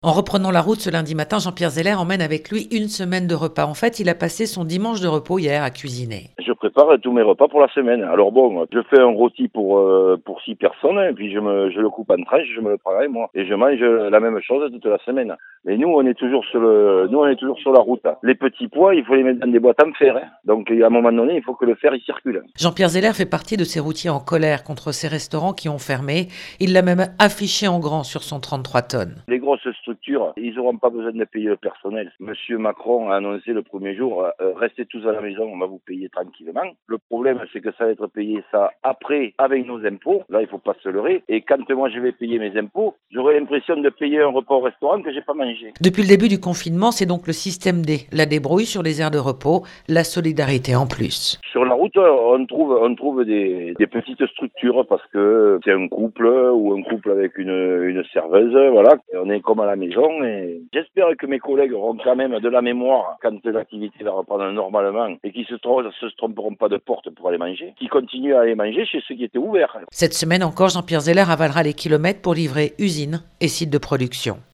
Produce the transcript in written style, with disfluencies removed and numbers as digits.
En reprenant la route ce lundi matin, Jean-Pierre Zeller emmène avec lui une semaine de repas. En fait, il a passé son dimanche de repos hier à cuisiner. Je prépare tous mes repas pour la semaine. Alors bon, je fais un rôti pour 6 personnes, et puis je le coupe en tranches, je me le prends moi. Et je mange la même chose toute la semaine. Mais nous, on est toujours sur la route. Les petits pois, il faut les mettre dans des boîtes en fer. Donc, à un moment donné, il faut que le fer, il circule. Jean-Pierre Zeller fait partie de ces routiers en colère contre ces restaurants qui ont fermé. Il l'a même affiché en grand sur son 33 tonnes. Les grosses structures, ils n'auront pas besoin de payer le personnel. Monsieur Macron a annoncé le premier jour, restez tous à la maison, on va vous payer tranquillement. Le problème, c'est que ça va être payé ça après avec nos impôts. Là, il faut pas se leurrer. Et quand moi je vais payer mes impôts, j'aurai l'impression de payer un repas au restaurant que j'ai pas mangé. Depuis le début du confinement, c'est donc le système D, la débrouille sur les aires de repos, la solidarité en plus. Sur la route, on trouve des petites structures parce que c'est un couple ou un couple avec une serveuse, voilà. Et on est comme à la maison et j'espère que mes collègues auront quand même de la mémoire quand l'activité va reprendre normalement et qu'ils se tromperont pas de porte pour aller manger, qu'ils continuent à aller manger chez ceux qui étaient ouverts. Cette semaine encore, Jean-Pierre Zeller avalera les kilomètres pour livrer usines et sites de production.